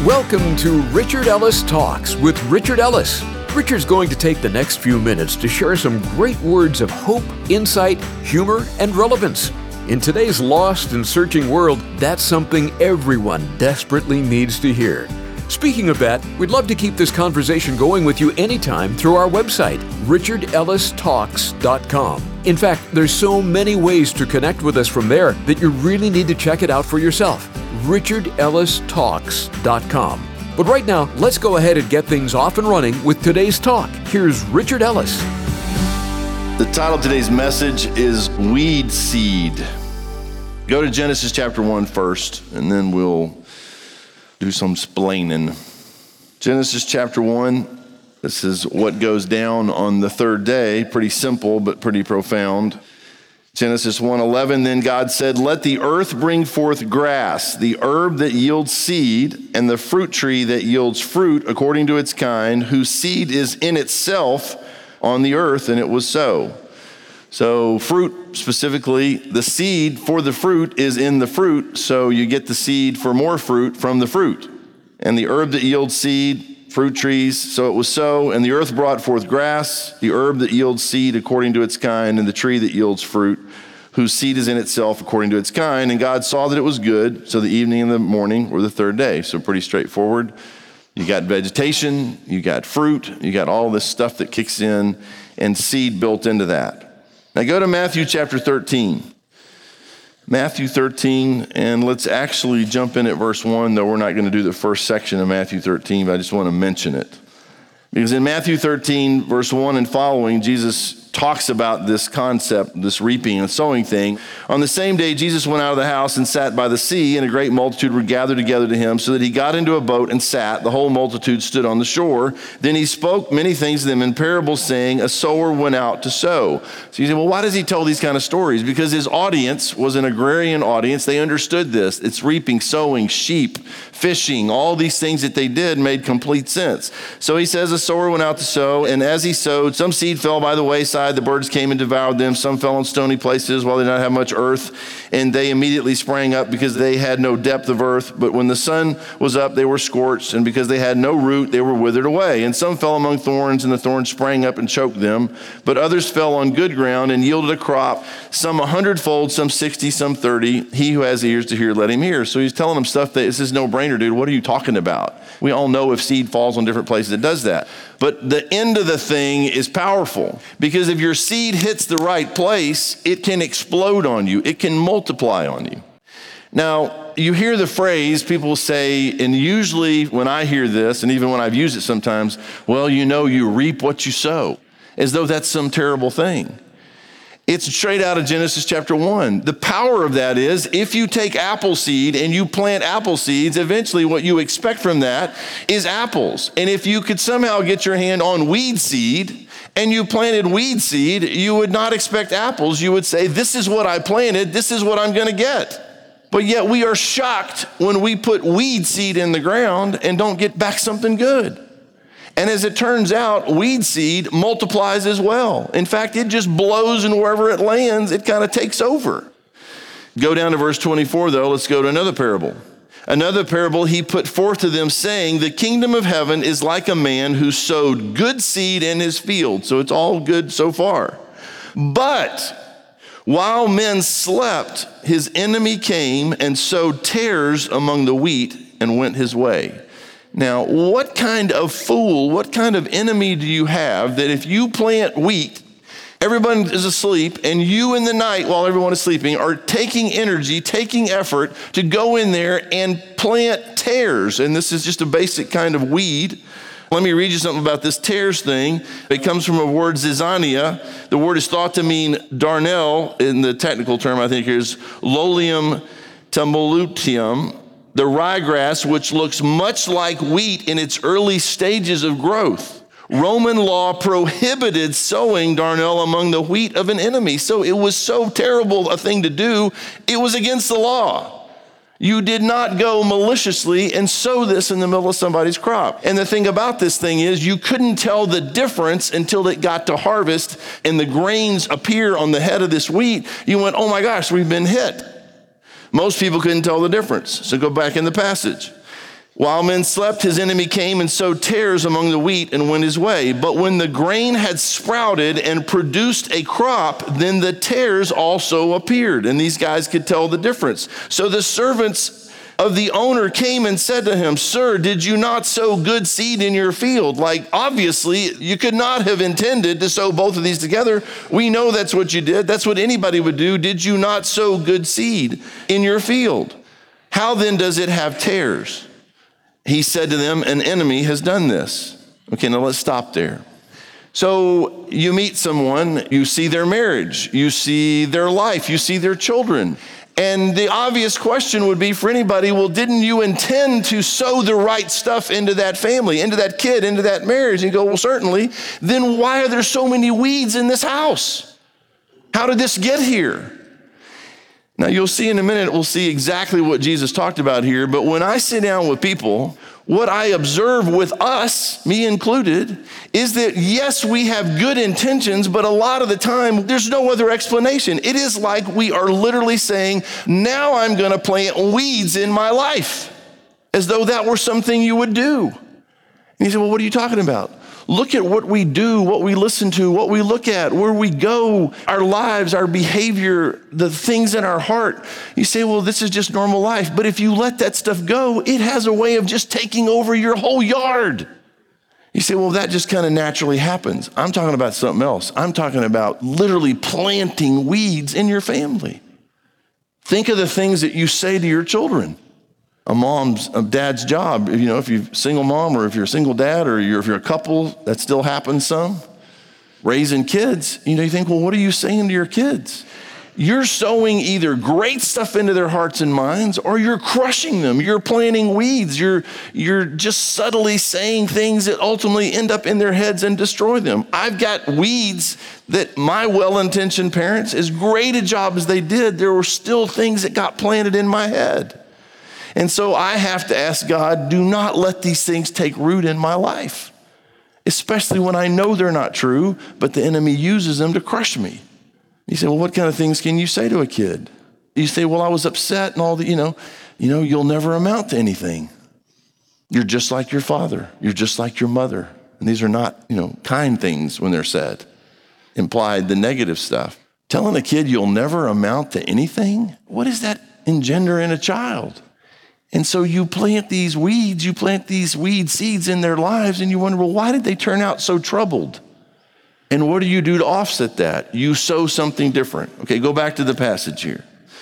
Welcome to Richard Ellis Talks with Richard Ellis. Richard's going to take the next few minutes to share some great words of hope, insight, humor, and relevance. In today's lost and searching world, that's something everyone desperately needs to hear. Speaking of that, we'd love to keep this conversation going with you anytime through our website, richardellistalks.com. In fact, there's so many ways to connect with us from there that you really need to check it out for yourself, richardellistalks.com. But right now, let's go ahead and get things off and running with today's talk. Here's Richard Ellis. The title of today's message is Weed Seed. Go to Genesis chapter 1 first, and then we'll do some splaining. Genesis chapter 1, this is what goes down on the third day. Pretty simple, but pretty profound. Genesis 1:11, then God said, let the earth bring forth grass, the herb that yields seed, and the fruit tree that yields fruit according to its kind, whose seed is in itself on the earth, and it was so. So fruit, specifically, the seed for the fruit is in the fruit, so you get the seed for more fruit from the fruit. And the herb that yields seed, fruit trees, so it was so. And the earth brought forth grass, the herb that yields seed according to its kind, and the tree that yields fruit, whose seed is in itself according to its kind. And God saw that it was good, so the evening and the morning were the third day. So pretty straightforward. You got vegetation, you got fruit, you got all this stuff that kicks in, and seed built into that. Now go to Matthew chapter 13. Matthew 13, and let's actually jump in at verse 1, though we're not going to do the first section of Matthew 13, but I just want to mention it. Because in Matthew 13, verse 1 and following, Jesus talks about this concept, this reaping and sowing thing. On the same day, Jesus went out of the house and sat by the sea, and a great multitude were gathered together to him, so that he got into a boat and sat. The whole multitude stood on the shore. Then he spoke many things to them in parables, saying, a sower went out to sow. So you say, well, why does he tell these kind of stories? Because his audience was an agrarian audience. They understood this. It's reaping, sowing, sheep, fishing, all these things that they did made complete sense. So he says, a sower went out to sow, and as he sowed, some seed fell by the wayside. The birds came and devoured them. Some fell on stony places while they did not have much earth, and they immediately sprang up because they had no depth of earth. But when the sun was up, they were scorched, and because they had no root, they were withered away. And some fell among thorns, and the thorns sprang up and choked them. But others fell on good ground and yielded a crop, some 100-fold, some 60, some 30. He who has ears to hear, let him hear. So he's telling them stuff that this is no-brainer, dude. What are you talking about? We all know if seed falls on different places, it does that. But the end of the thing is powerful, because if your seed hits the right place, it can explode on you. It can multiply on you. Now, you hear the phrase, people say, and usually when I hear this, and even when I've used it sometimes, well, you know, you reap what you sow, as though that's some terrible thing. It's straight out of Genesis chapter 1. The power of that is, if you take apple seed and you plant apple seeds, eventually what you expect from that is apples. And if you could somehow get your hand on weed seed and you planted weed seed, you would not expect apples. You would say, this is what I planted, this is what I'm going to get. But yet we are shocked when we put weed seed in the ground and don't get back something good. And as it turns out, weed seed multiplies as well. In fact, it just blows, and wherever it lands, it kind of takes over. Go down to verse 24, though. Let's go to another parable. Another parable he put forth to them, saying, the kingdom of heaven is like a man who sowed good seed in his field. So it's all good so far. But while men slept, his enemy came and sowed tares among the wheat and went his way. Now, what kind of fool, what kind of enemy do you have that if you plant wheat, everyone is asleep, and you in the night while everyone is sleeping are taking energy, taking effort to go in there and plant tares? And this is just a basic kind of weed. Let me read you something about this tares thing. It comes from a word, zizania. The word is thought to mean darnel. In the technical term, I think, is Lolium tumultuum, the ryegrass, which looks much like wheat in its early stages of growth. Roman law prohibited sowing darnel among the wheat of an enemy. So it was so terrible a thing to do, it was against the law. You did not go maliciously and sow this in the middle of somebody's crop. And the thing about this thing is, you couldn't tell the difference until it got to harvest and the grains appear on the head of this wheat. You went, oh my gosh, we've been hit. Most people couldn't tell the difference. So go back in the passage. While men slept, his enemy came and sowed tares among the wheat and went his way. But when the grain had sprouted and produced a crop, then the tares also appeared. And these guys could tell the difference. So the servants of the owner came and said to him, "Sir, did you not sow good seed in your field?" Like, obviously, you could not have intended to sow both of these together. We know that's what you did. That's what anybody would do. Did you not sow good seed in your field? How then does it have tares? He said to them, "An enemy has done this." Okay, now let's stop there. So you meet someone, you see their marriage, you see their life, you see their children. And the obvious question would be for anybody, well, didn't you intend to sow the right stuff into that family, into that kid, into that marriage? And you go, well, certainly. Then why are there so many weeds in this house? How did this get here? Now, you'll see in a minute, we'll see exactly what Jesus talked about here. But when I sit down with people, what I observe with us, me included, is that yes, we have good intentions, but a lot of the time, there's no other explanation. It is like we are literally saying, now I'm going to plant weeds in my life, as though that were something you would do. And you say, well, what are you talking about? Look at what we do, what we listen to, what we look at, where we go, our lives, our behavior, the things in our heart. You say, well, this is just normal life. But if you let that stuff go, it has a way of just taking over your whole yard. You say, well, that just kind of naturally happens. I'm talking about something else. I'm talking about literally planting weeds in your family. Think of the things that you say to your children. A dad's job, if you're a single mom or if you're a single dad or if you're a couple, that still happens some. Raising kids, you think, well, what are you saying to your kids? You're sowing either great stuff into their hearts and minds or you're crushing them. You're planting weeds. You're just subtly saying things that ultimately end up in their heads and destroy them. I've got weeds that my well-intentioned parents, as great a job as they did, there were still things that got planted in my head. And so I have to ask God, do not let these things take root in my life, especially when I know they're not true, but the enemy uses them to crush me. You say, well, what kind of things can you say to a kid? You say, well, I was upset and all that, you'll never amount to anything. You're just like your father. You're just like your mother. And these are not, kind things when they're said. Implied the negative stuff. Telling a kid you'll never amount to anything? What does that engender in a child? And so you plant these weed seeds in their lives, and you wonder, well, why did they turn out so troubled? And what do you do to offset that? You sow something different. Okay, go back to the passage here.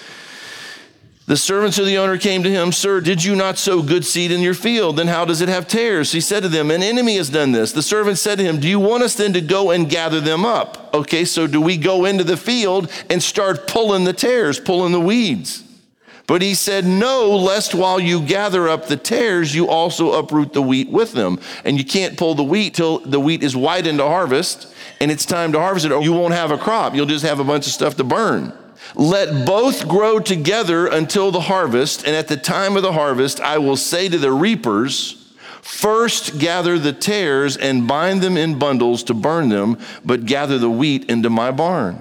The servants of the owner came to him, "Sir, did you not sow good seed in your field? Then how does it have tares?" He said to them, "An enemy has done this." The servant said to him, "Do you want us then to go and gather them up?" Okay, so do we go into the field and start pulling the tares, pulling the weeds? But he said, "No, lest while you gather up the tares, you also uproot the wheat with them." And you can't pull the wheat till the wheat is white into harvest, and it's time to harvest it, or you won't have a crop. You'll just have a bunch of stuff to burn. "Let both grow together until the harvest, and at the time of the harvest, I will say to the reapers, first gather the tares and bind them in bundles to burn them, but gather the wheat into my barn."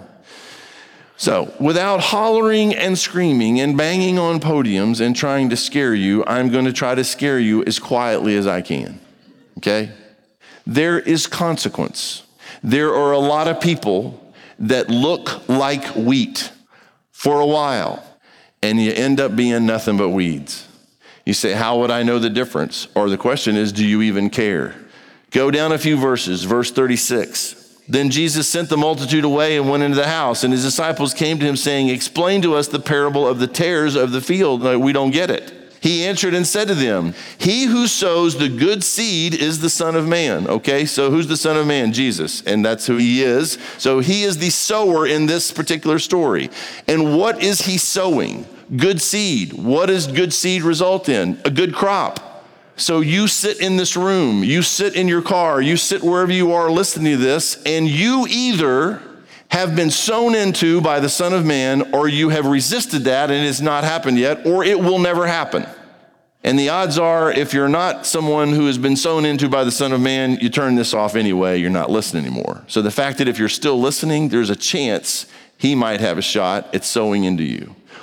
So, without hollering and screaming and banging on podiums and trying to scare you, I'm going to try to scare you as quietly as I can, okay? There is consequence. There are a lot of people that look like wheat for a while, and you end up being nothing but weeds. You say, how would I know the difference? Or the question is, do you even care? Go down a few verses, verse 36. Then Jesus sent the multitude away and went into the house, and his disciples came to him saying, "Explain to us the parable of the tares of the field." No, we don't get it. He answered and said to them, "He who sows the good seed is the Son of Man." Okay, so who's the Son of Man? Jesus, and that's who he is. So he is the sower in this particular story. And what is he sowing? Good seed. What does good seed result in? A good crop. So you sit in this room, you sit in your car, you sit wherever you are listening to this, and you either have been sown into by the Son of Man, or you have resisted that and it's not happened yet, or it will never happen. And the odds are, if you're not someone who has been sown into by the Son of Man, you turn this off anyway, you're not listening anymore. So the fact that if you're still listening, there's a chance he might have a shot at sowing into you.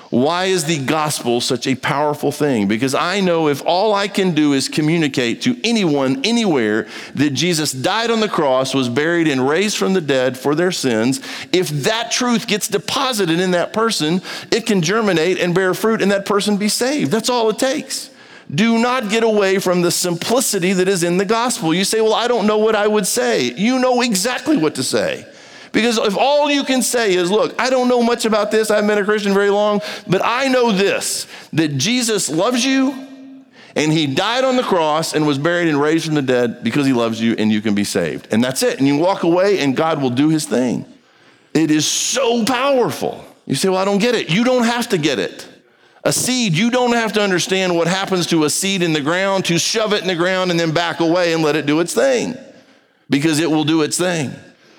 Why is the gospel such a powerful thing? Because I know if all I can do is communicate to anyone, anywhere, that Jesus died on the cross, was buried, and raised from the dead for their sins, if that truth gets deposited in that person, it can germinate and bear fruit and that person be saved. That's all it takes. Do not get away from the simplicity that is in the gospel. You say, well, I don't know what I would say. You know exactly what to say. Because if all you can say is, look, I don't know much about this, I haven't been a Christian very long, but I know this, that Jesus loves you, and he died on the cross and was buried and raised from the dead because he loves you, and you can be saved. And that's it. And you walk away and God will do his thing. It is so powerful. You say, well, I don't get it. You don't have to get it. A seed, you don't have to understand what happens to a seed in the ground to shove it in the ground and then back away and let it do its thing, because it will do its thing.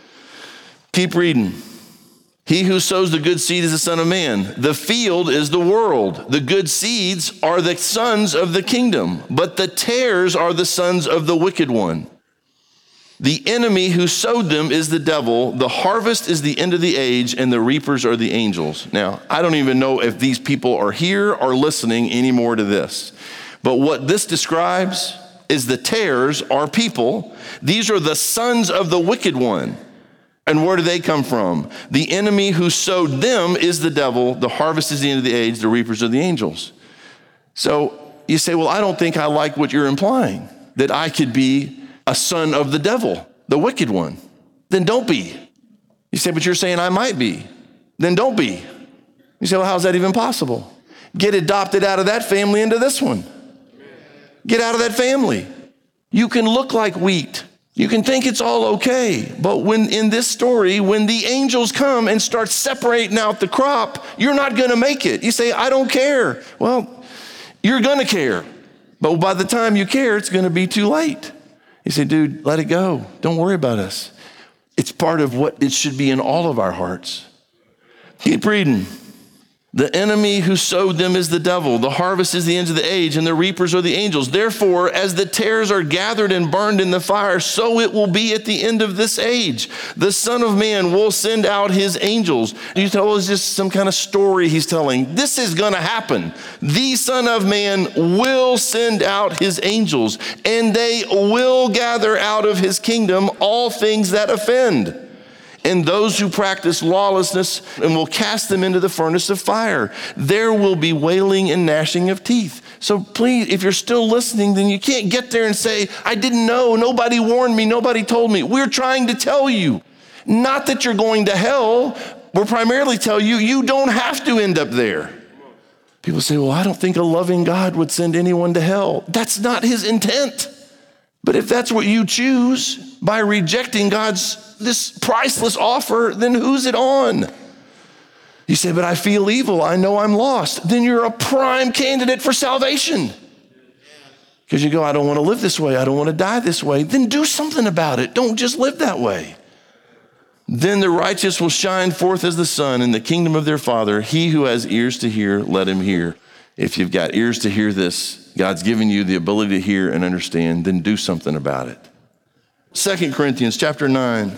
Keep reading. He who sows the good seed is the Son of Man. The field is the world. The good seeds are the sons of the kingdom, but the tares are the sons of the wicked one. The enemy who sowed them is the devil. The harvest is the end of the age, and the reapers are the angels. Now, I don't even know if these people are here or listening anymore to this, but what this describes is the tares are people. These are the sons of the wicked one. And where do they come from? The enemy who sowed them is the devil. The harvest is the end of the age. The reapers are the angels. So you say, well, I don't think I like what you're implying, that I could be a son of the devil, the wicked one. Then don't be. You say, but you're saying I might be. Then don't be. You say, well, how's that even possible? Get adopted out of that family into this one. Get out of that family. You can look like wheat. You can think it's all okay, but when in this story, when the angels come and start separating out the crop, you're not going to make it. You say, I don't care. Well, you're going to care, but by the time you care, it's going to be too late. You say, dude, let it go. Don't worry about us. It's part of what it should be in all of our hearts. Keep reading. The enemy who sowed them is the devil. The harvest is the end of the age, and the reapers are the angels. Therefore, as the tares are gathered and burned in the fire, so it will be at the end of this age. The Son of Man will send out his angels. You tell us just some kind of story he's telling. This is going to happen. The Son of Man will send out his angels, and they will gather out of his kingdom all things that offend, and those who practice lawlessness, and will cast them into the furnace of fire. There will be wailing and gnashing of teeth. So please, if you're still listening, then you can't get there and say, I didn't know, nobody warned me, nobody told me. We're trying to tell you, not that you're going to hell. We're primarily telling you, you don't have to end up there. People say, well, I don't think a loving God would send anyone to hell. That's not his intent. But if that's what you choose by rejecting this priceless offer, then who's it on? You say, but I feel evil. I know I'm lost. Then you're a prime candidate for salvation. Because you go, I don't want to live this way. I don't want to die this way. Then do something about it. Don't just live that way. Then the righteous will shine forth as the sun in the kingdom of their Father. He who has ears to hear, let him hear. If you've got ears to hear this, God's given you the ability to hear and understand, then do something about it. 2 Corinthians chapter 9.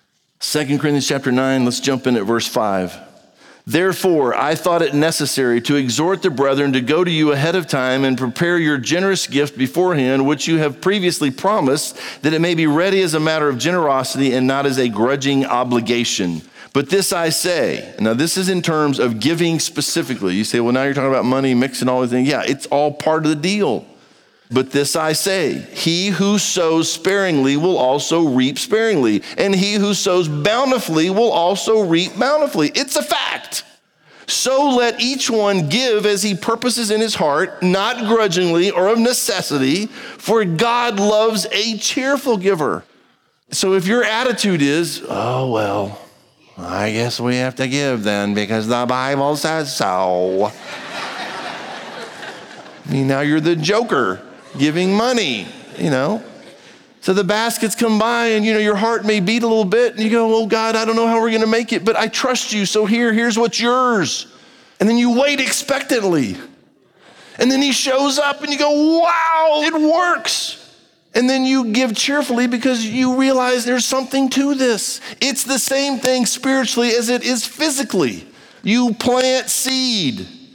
2 Corinthians chapter 9, let's jump in at verse 5. Therefore, I thought it necessary to exhort the brethren to go to you ahead of time and prepare your generous gift beforehand, which you have previously promised, that it may be ready as a matter of generosity and not as a grudging obligation. But this I say, now this is in terms of giving specifically. You say, well, now you're talking about money, mixing all these things. Yeah, it's all part of the deal. But this I say, he who sows sparingly will also reap sparingly, and he who sows bountifully will also reap bountifully. It's a fact. So let each one give as he purposes in his heart, not grudgingly or of necessity, for God loves a cheerful giver. So if your attitude is, oh, well, I guess we have to give then because the Bible says so. I mean, now you're the joker giving money, So the baskets come by and, your heart may beat a little bit and you go, oh God, I don't know how we're going to make it, but I trust you. So here's what's yours. And then you wait expectantly. And then he shows up and you go, wow, it works. And then you give cheerfully because you realize there's something to this. It's the same thing spiritually as it is physically. You plant seed.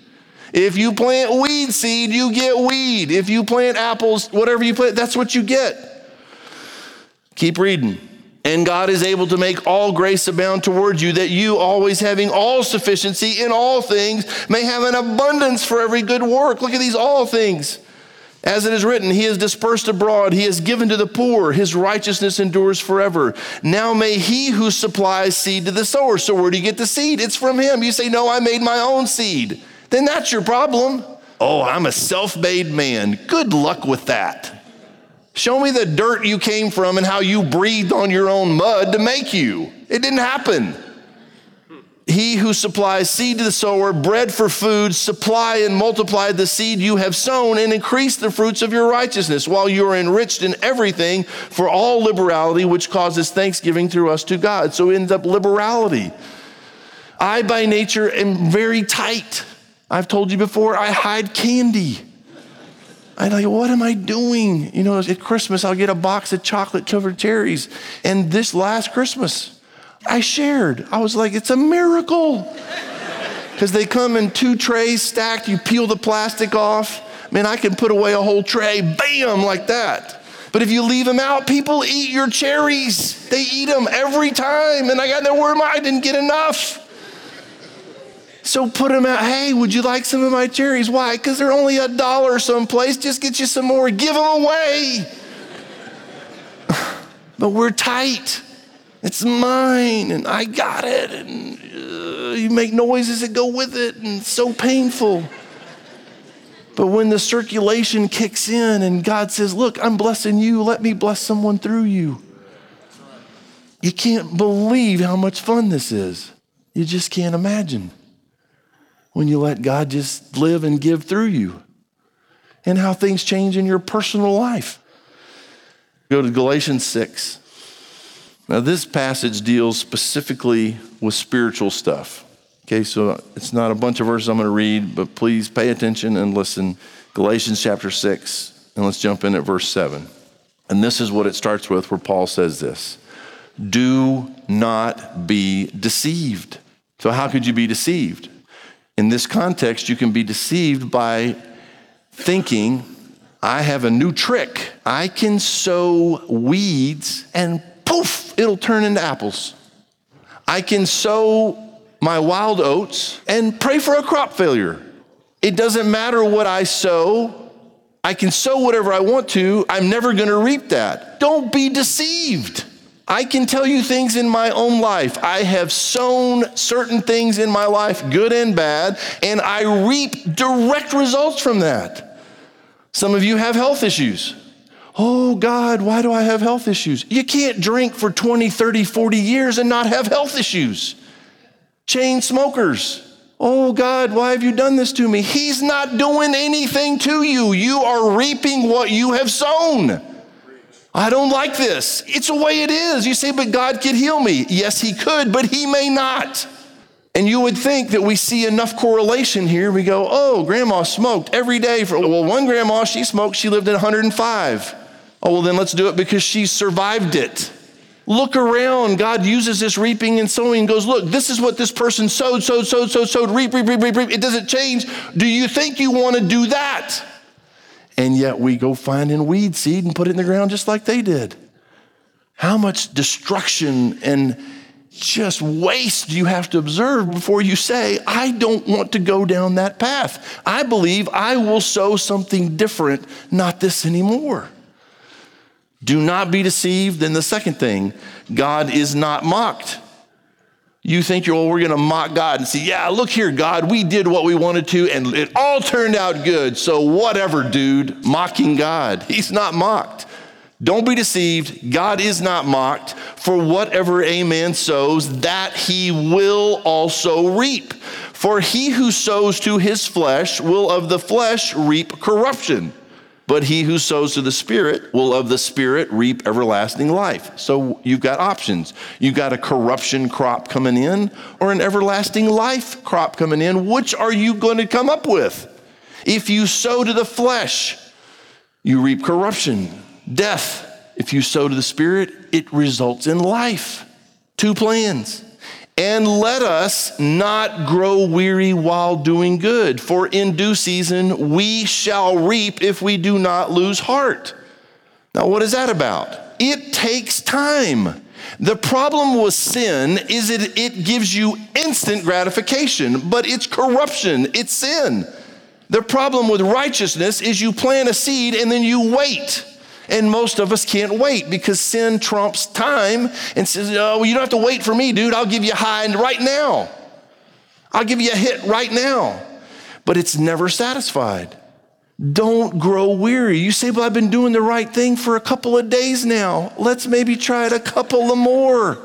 If you plant weed seed, you get weed. If you plant apples, whatever you plant, that's what you get. Keep reading. And God is able to make all grace abound towards you, that you, always having all sufficiency in all things, may have an abundance for every good work. Look at these all things. As it is written, he has dispersed abroad, he has given to the poor, his righteousness endures forever. Now may he who supplies seed to the sower. So where do you get the seed? It's from him. You say, no, I made my own seed. Then that's your problem. Oh, I'm a self-made man. Good luck with that. Show me the dirt you came from and how you breathed on your own mud to make you. It didn't happen. He who supplies seed to the sower, bread for food, supply and multiply the seed you have sown and increase the fruits of your righteousness, while you are enriched in everything for all liberality, which causes thanksgiving through us to God. So it ends up liberality. I, by nature, am very tight. I've told you before, I hide candy. I'm like, what am I doing? You know, at Christmas, I'll get a box of chocolate-covered cherries. And this last Christmas, I shared. I was like, it's a miracle. Because they come in 2 trays stacked. You peel the plastic off. Man, I can put away a whole tray, bam, like that. But if you leave them out, people eat your cherries. They eat them every time. And I got no word, I didn't get enough. So put them out. Hey, would you like some of my cherries? Why? Because they're only $1 someplace. Just get you some more. Give them away. But we're tight. It's mine, and I got it. And you make noises that go with it, and it's so painful. But when the circulation kicks in and God says, look, I'm blessing you. Let me bless someone through you. You can't believe how much fun this is. You just can't imagine when you let God just live and give through you, and how things change in your personal life. Go to Galatians 6. Now this passage deals specifically with spiritual stuff. Okay, so it's not a bunch of verses I'm going to read, but please pay attention and listen. Galatians chapter 6, and let's jump in at verse 7. And this is what it starts with, where Paul says this: do not be deceived. So how could you be deceived? In this context, you can be deceived by thinking, I have a new trick. I can sow weeds and poof, it'll turn into apples. I can sow my wild oats and pray for a crop failure. It doesn't matter what I sow. I can sow whatever I want to. I'm never going to reap that. Don't be deceived. I can tell you things in my own life. I have sown certain things in my life, good and bad, and I reap direct results from that. Some of you have health issues. Oh God, why do I have health issues? You can't drink for 20, 30, 40 years and not have health issues. Chain smokers. Oh God, why have you done this to me? He's not doing anything to you. You are reaping what you have sown. I don't like this. It's the way it is. You say, but God could heal me. Yes, he could, but he may not. And you would think that we see enough correlation here. We go, oh, grandma smoked every day. Well, one grandma, she smoked, she lived at 105. Oh, well, then let's do it because she survived it. Look around. God uses this reaping and sowing and goes, look, this is what this person sowed, reap. It doesn't change. Do you think you want to do that? And yet we go finding weed seed and put it in the ground just like they did. How much destruction and just waste do you have to observe before you say, I don't want to go down that path. I believe I will sow something different, not this anymore. Do not be deceived. Then the second thing, God is not mocked. You think we're going to mock God and say, yeah, look here, God, we did what we wanted to and it all turned out good. So whatever, dude, mocking God. He's not mocked. Don't be deceived. God is not mocked. For whatever a man sows, that he will also reap. For he who sows to his flesh will of the flesh reap corruption. But he who sows to the Spirit will of the Spirit reap everlasting life. So you've got options. You've got a corruption crop coming in or an everlasting life crop coming in. Which are you going to come up with? If you sow to the flesh, you reap corruption, death. If you sow to the Spirit, it results in life. 2 plans. And let us not grow weary while doing good, for in due season we shall reap if we do not lose heart. Now, what is that about? It takes time. The problem with sin is it gives you instant gratification, but it's corruption, it's sin. The problem with righteousness is you plant a seed and then you wait. And most of us can't wait because sin trumps time and says, oh, well, you don't have to wait for me, dude. I'll give you a high right now. I'll give you a hit right now. But it's never satisfied. Don't grow weary. You say, well, I've been doing the right thing for a couple of days now. Let's maybe try it a couple of more.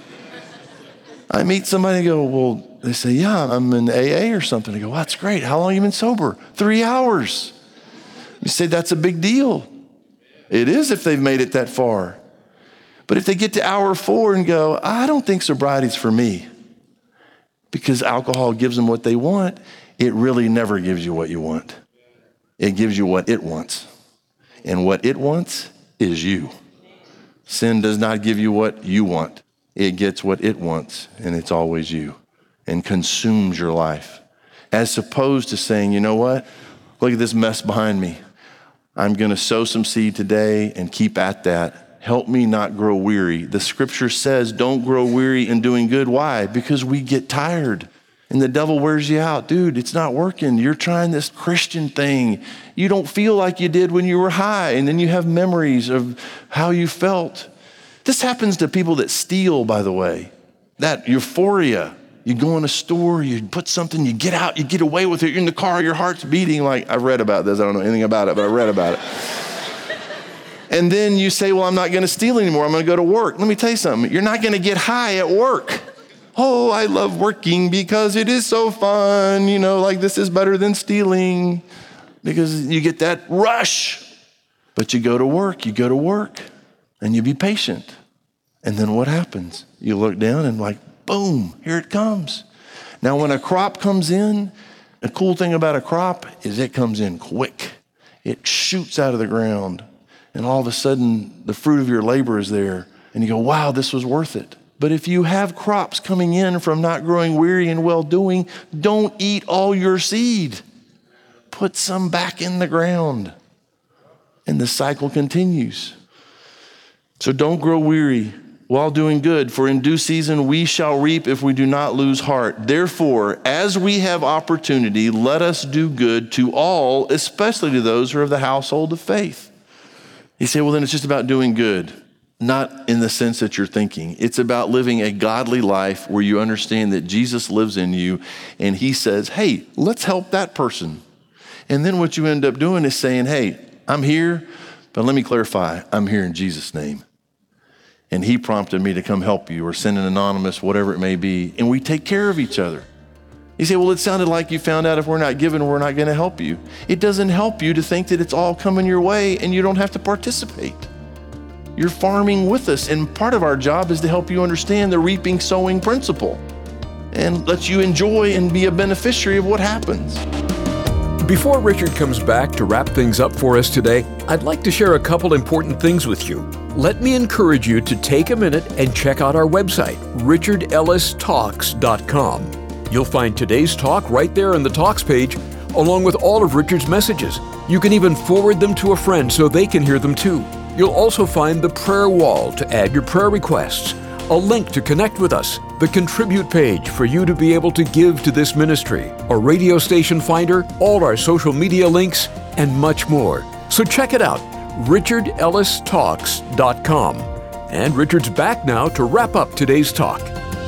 I meet somebody and go, well, they say, yeah, I'm in AA or something. I go, well, that's great. How long have you been sober? 3 hours. You say, that's a big deal. It is if they've made it that far. But if they get to hour 4 and go, I don't think sobriety's for me, because alcohol gives them what they want, it really never gives you what you want. It gives you what it wants. And what it wants is you. Sin does not give you what you want. It gets what it wants, and it's always you, and consumes your life. As opposed to saying, you know what? Look at this mess behind me. I'm going to sow some seed today and keep at that. Help me not grow weary. The scripture says don't grow weary in doing good. Why? Because we get tired and the devil wears you out. Dude, it's not working. You're trying this Christian thing. You don't feel like you did when you were high, and then you have memories of how you felt. This happens to people that steal, by the way. That euphoria. You go in a store, you put something, you get out, you get away with it. You're in the car, your heart's beating. Like, I've read about this. I don't know anything about it, but I read about it. And then you say, well, I'm not going to steal anymore. I'm going to go to work. Let me tell you something. You're not going to get high at work. Oh, I love working because it is so fun. You know, like this is better than stealing, because you get that rush. But you go to work, and you be patient. And then what happens? You look down and like, boom, here it comes. Now, when a crop comes in, the cool thing about a crop is it comes in quick. It shoots out of the ground, and all of a sudden, the fruit of your labor is there, and you go, wow, this was worth it. But if you have crops coming in from not growing weary and well-doing, don't eat all your seed. Put some back in the ground, and the cycle continues. So don't grow weary while doing good, for in due season we shall reap if we do not lose heart. Therefore, as we have opportunity, let us do good to all, especially to those who are of the household of faith. You say, well, then it's just about doing good. Not in the sense that you're thinking. It's about living a godly life where you understand that Jesus lives in you, and he says, hey, let's help that person. And then what you end up doing is saying, hey, I'm here, but let me clarify, I'm here in Jesus' name. And he prompted me to come help you, or send an anonymous, whatever it may be. And we take care of each other. You say, well, it sounded like you found out if we're not giving, we're not going to help you. It doesn't help you to think that it's all coming your way and you don't have to participate. You're farming with us. And part of our job is to help you understand the reaping, sowing principle and let you enjoy and be a beneficiary of what happens. Before Richard comes back to wrap things up for us today, I'd like to share a couple important things with you. Let me encourage you to take a minute and check out our website, richardellistalks.com. You'll find today's talk right there on the Talks page, along with all of Richard's messages. You can even forward them to a friend so they can hear them too. You'll also find the prayer wall to add your prayer requests, a link to connect with us, the contribute page for you to be able to give to this ministry, a radio station finder, all our social media links, and much more. So check it out, richardellistalks.com. And Richard's back now to wrap up today's talk.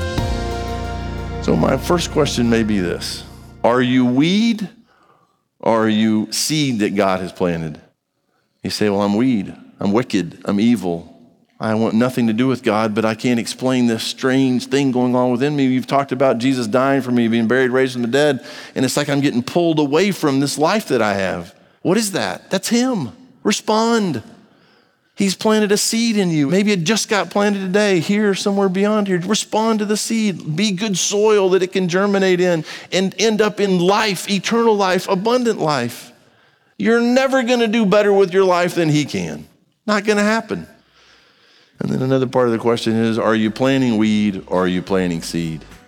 So my first question may be this: are you weed, or are you seed that God has planted? You say, well, I'm weed, I'm wicked, I'm evil. I want nothing to do with God, but I can't explain this strange thing going on within me. You've talked about Jesus dying for me, being buried, raised from the dead, and it's like I'm getting pulled away from this life that I have. What is that? That's him. Respond. He's planted a seed in you. Maybe it just got planted today, here, somewhere beyond here. Respond to the seed. Be good soil that it can germinate in and end up in life, eternal life, abundant life. You're never going to do better with your life than he can. Not going to happen. And then another part of the question is, are you planting weed or are you planting seed?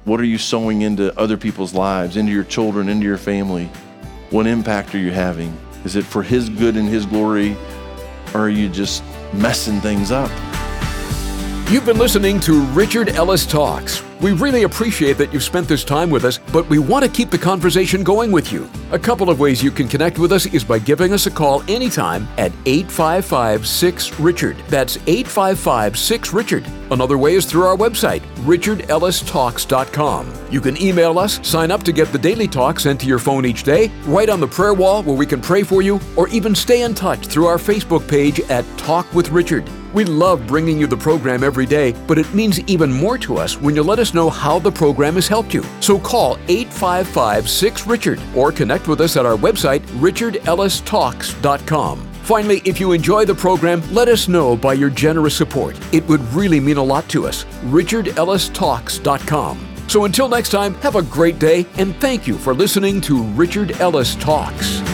What are you sowing into other people's lives, into your children, into your family? What impact are you having? Is it for His good and His glory, or are you just messing things up? You've been listening to Richard Ellis Talks. We really appreciate that you've spent this time with us, but we want to keep the conversation going with you. A couple of ways you can connect with us is by giving us a call anytime at 855-6-RICHARD. That's 855-6-RICHARD. Another way is through our website, richardellistalks.com. You can email us, sign up to get the daily talk sent to your phone each day, write on the prayer wall where we can pray for you, or even stay in touch through our Facebook page at Talk with Richard. We love bringing you the program every day, but it means even more to us when you let us know how the program has helped you. So call 855-6-RICHARD or connect with us at our website, richardellistalks.com. Finally, if you enjoy the program, let us know by your generous support. It would really mean a lot to us. richardellistalks.com. So until next time, have a great day, and thank you for listening to Richard Ellis Talks.